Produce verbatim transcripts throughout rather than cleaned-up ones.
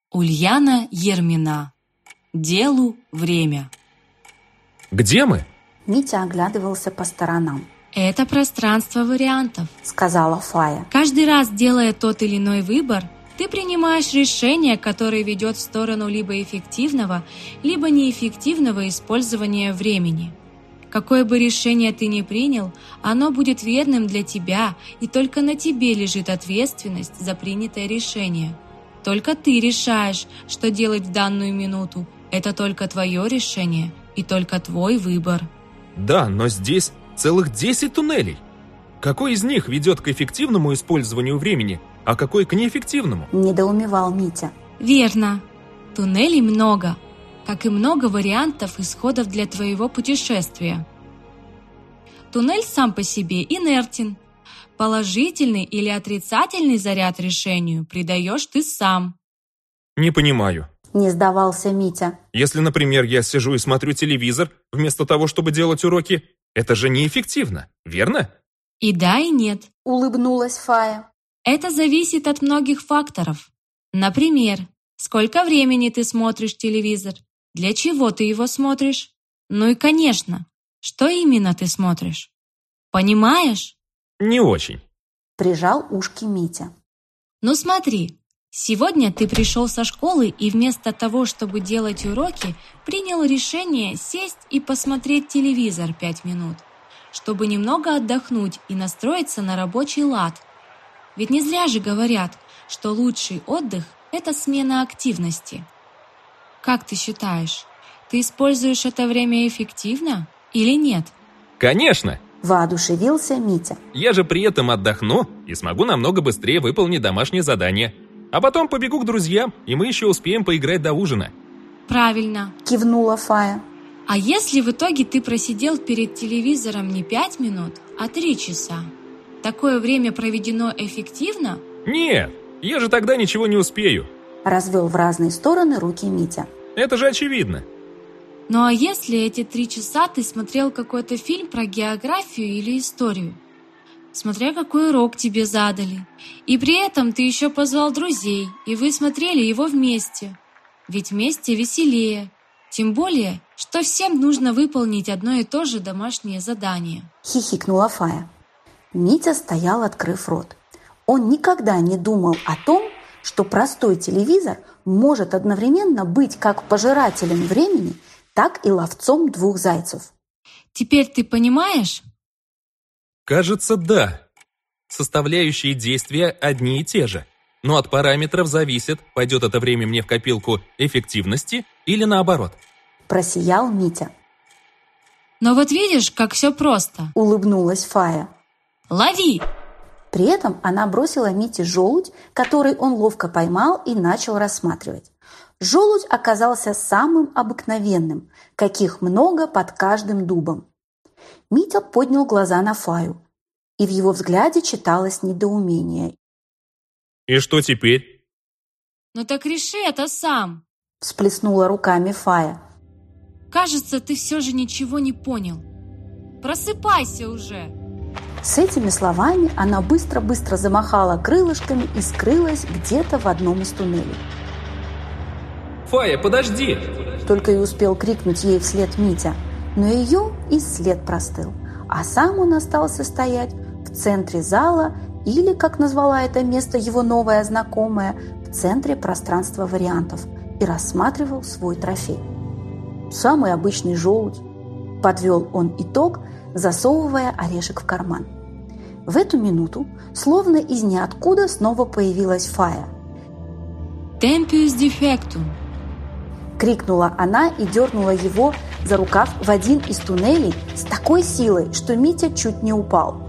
Ульяна Ермина. Делу время. Где мы? Митя оглядывался по сторонам. Это пространство вариантов, сказала Фая. Каждый раз, делая тот или иной выбор, ты принимаешь решение, которое ведет в сторону либо эффективного, либо неэффективного использования времени. Какое бы решение ты ни принял, оно будет верным для тебя, и только на тебе лежит ответственность за принятое решение. Только ты решаешь, что делать в данную минуту. Это только твое решение и только твой выбор. Да, но здесь целых десять туннелей. Какой из них ведет к эффективному использованию времени, а какой к неэффективному? Недоумевал Митя. Верно. Туннелей много, как и много вариантов исходов для твоего путешествия. Туннель сам по себе инертен. Положительный или отрицательный заряд решению придаешь ты сам. Не понимаю. Не сдавался Митя. Если, например, я сижу и смотрю телевизор, вместо того, чтобы делать уроки, это же неэффективно, верно? И да, и нет. Улыбнулась Фая. Это зависит от многих факторов. Например, сколько времени ты смотришь телевизор, для чего ты его смотришь, ну и, конечно, что именно ты смотришь. Понимаешь? Не очень. Прижал ушки Митя. Ну смотри, сегодня ты пришел со школы и вместо того, чтобы делать уроки, принял решение сесть и посмотреть телевизор пять минут, чтобы немного отдохнуть и настроиться на рабочий лад. Ведь не зря же говорят, что лучший отдых – это смена активности. Как ты считаешь, ты используешь это время эффективно или нет? Конечно! Воодушевился Митя. Я же при этом отдохну и смогу намного быстрее выполнить домашнее задание. А потом побегу к друзьям, и мы еще успеем поиграть до ужина. Правильно. Кивнула Фая. А если в итоге ты просидел перед телевизором не пять минут, а три часа? Такое время проведено эффективно? Нет, я же тогда ничего не успею. Развел в разные стороны руки Митя. Это же очевидно. Ну а если эти три часа ты смотрел какой-то фильм про географию или историю? Смотря какой урок тебе задали. И при этом ты еще позвал друзей, и вы смотрели его вместе. Ведь вместе веселее. Тем более, что всем нужно выполнить одно и то же домашнее задание. Хихикнула Фая. Митя стоял, открыв рот. Он никогда не думал о том, что простой телевизор может одновременно быть как пожирателем времени, так и ловцом двух зайцев. Теперь ты понимаешь? Кажется, да. Составляющие действия одни и те же. Но от параметров зависит, пойдет это время мне в копилку эффективности или наоборот. Просиял Митя. Но вот видишь, как все просто. Улыбнулась Фая. Лови! При этом она бросила Мите желудь, который он ловко поймал и начал рассматривать. Желудь оказался самым обыкновенным, каких много под каждым дубом. Митя поднял глаза на Фаю, и в его взгляде читалось недоумение. И что теперь? Ну так реши это сам. Всплеснула руками Фая. Кажется, ты все же ничего не понял. Просыпайся уже. С этими словами она быстро-быстро замахала крылышками и скрылась где-то в одном из туннелей. Фая, подожди! Только и успел крикнуть ей вслед Митя, но ее и след простыл, а сам он остался стоять в центре зала или, как назвала это место его новая знакомая, в центре пространства вариантов и рассматривал свой трофей. Самый обычный желудь, подвел он итог, засовывая орешек в карман. В эту минуту, словно из ниоткуда, снова появилась Фая. «Темпиус дефектум!» Крикнула она и дернула его за рукав в один из туннелей с такой силой, что Митя чуть не упал.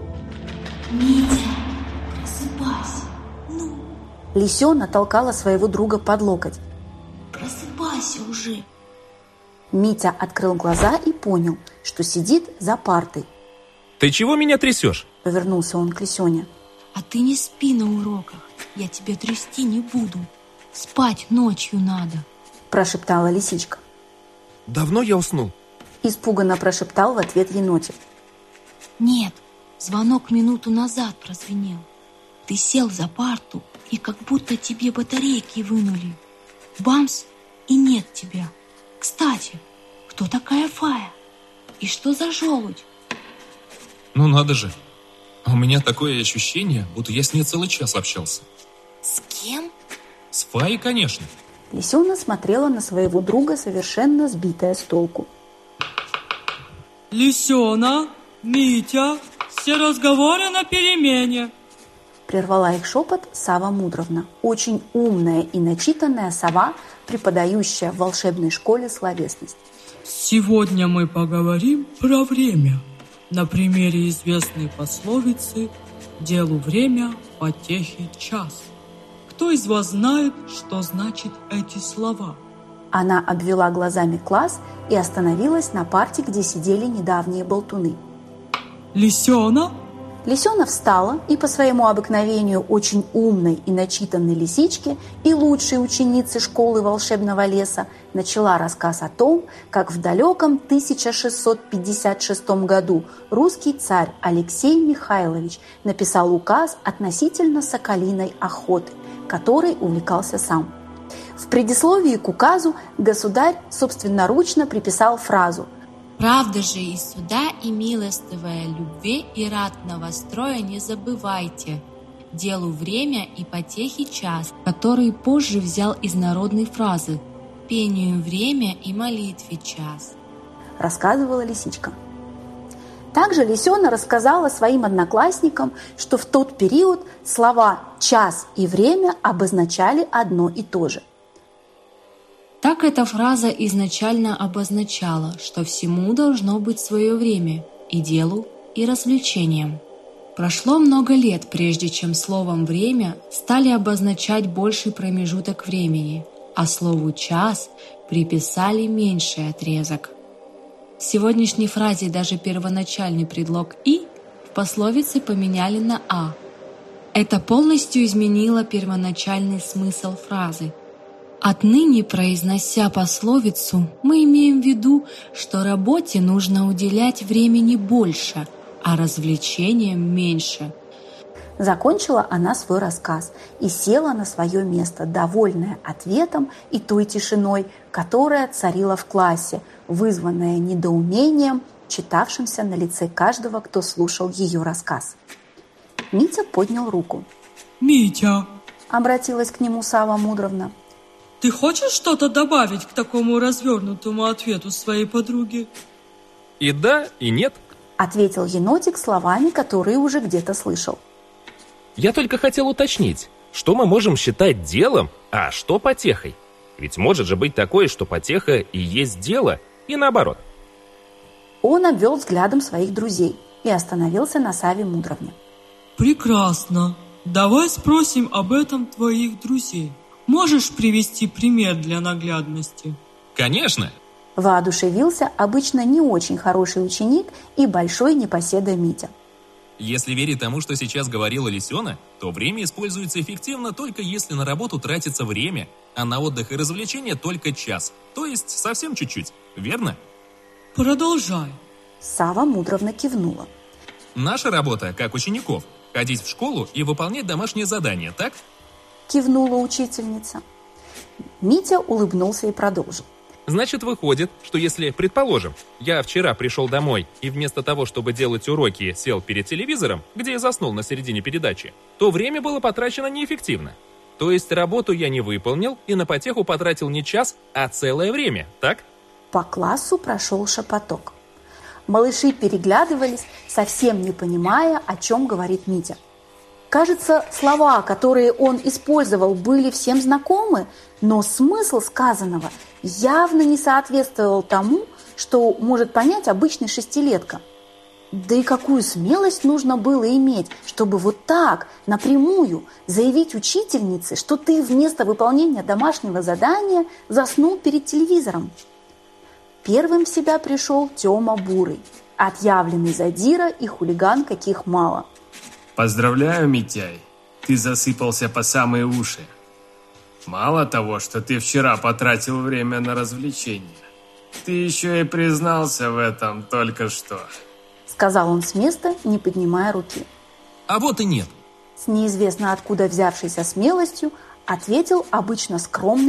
«Митя, просыпайся, ну!» Лисёна толкала своего друга под локоть. «Просыпайся уже!» Митя открыл глаза и понял, что сидит за партой. Ты чего меня трясешь? Повернулся он к Лисёне. А ты не спи на уроках, я тебя трясти не буду. Спать ночью надо. Прошептала лисичка. Давно я уснул? Испуганно прошептал в ответ енотик. Нет, звонок минуту назад прозвенел. Ты сел за парту, и как будто тебе батарейки вынули. Бамс, и нет тебя. Кстати, кто такая Фая? И что за желудь? Ну надо же. А у меня такое ощущение, будто я с ней целый час общался. С кем? С Фаей, конечно. Лисёна смотрела на своего друга, совершенно сбитая с толку. Лисёна, Митя, все разговоры на перемене. Прервала их шепот Сава Мудровна, очень умная и начитанная сова, преподающая в волшебной школе словесность. Сегодня мы поговорим про время. На примере известной пословицы «Делу время, потехе час». Кто из вас знает, что значит эти слова? Она обвела глазами класс и остановилась на парте, где сидели недавние болтуны. Лисёна? Лисёна встала и по своему обыкновению очень умной и начитанной лисичке и лучшей ученицы школы волшебного леса начала рассказ о том, как в далеком тысяча шестьсот пятьдесят шестом году русский царь Алексей Михайлович написал указ относительно соколиной охоты, которой увлекался сам. В предисловии к указу государь собственноручно приписал фразу: «Правда же и суда, и милостивая любви, и ратного строя не забывайте. Делу время и потехи час», который позже взял из народной фразы «пению время и молитве час», рассказывала лисичка. Также Лисёна рассказала своим одноклассникам, что в тот период слова «час» и «время» обозначали одно и то же. Так эта фраза изначально обозначала, что всему должно быть свое время и делу, и развлечениям. Прошло много лет, прежде чем словом «время» стали обозначать больший промежуток времени, а слову «час» приписали меньший отрезок. В сегодняшней фразе даже первоначальный предлог «и» в пословице поменяли на «а». Это полностью изменило первоначальный смысл фразы. Отныне, произнося пословицу, мы имеем в виду, что работе нужно уделять времени больше, а развлечениям меньше. Закончила она свой рассказ и села на свое место, довольная ответом и той тишиной, которая царила в классе, вызванная недоумением, читавшимся на лице каждого, кто слушал ее рассказ. Митя поднял руку. «Митя!» — обратилась к нему Сава Мудровна. «Ты хочешь что-то добавить к такому развернутому ответу своей подруги?» И да, и нет. — ответил енотик словами, которые уже где-то слышал. Я только хотел уточнить, что мы можем считать делом, а что потехой. Ведь может же быть такое, что потеха и есть дело, и наоборот. Он обвел взглядом своих друзей и остановился на Саве Мудровне. «Прекрасно. Давай спросим об этом твоих друзей. Можешь привести пример для наглядности?» Конечно. Воодушевился обычно не очень хороший ученик и большой непоседа Митя. Если верить тому, что сейчас говорила Лисёна, то время используется эффективно только если на работу тратится время, а на отдых и развлечения только час, то есть совсем чуть-чуть, верно? Продолжай. Сава Мудровна кивнула. Наша работа, как учеников, ходить в школу и выполнять домашние задания, так? Кивнула учительница. Митя улыбнулся и продолжил. Значит, выходит, что если, предположим, я вчера пришел домой и вместо того, чтобы делать уроки, сел перед телевизором, где я заснул на середине передачи, то время было потрачено неэффективно. То есть работу я не выполнил и на потеху потратил не час, а целое время, так? По классу прошел шепоток. Малыши переглядывались, совсем не понимая, о чем говорит Митя. Кажется, слова, которые он использовал, были всем знакомы, но смысл сказанного явно не соответствовал тому, что может понять обычный шестилетка. Да и какую смелость нужно было иметь, чтобы вот так, напрямую, заявить учительнице, что ты вместо выполнения домашнего задания заснул перед телевизором. Первым в себя пришел Тёма Бурый, отъявленный задира и хулиган каких мало. Поздравляю, Митяй, ты засыпался по самые уши. Мало того, что ты вчера потратил время на развлечения, ты еще и признался в этом только что. Сказал он с места, не поднимая руки. А вот и нет. С неизвестно откуда взявшейся смелостью ответил обычно скромный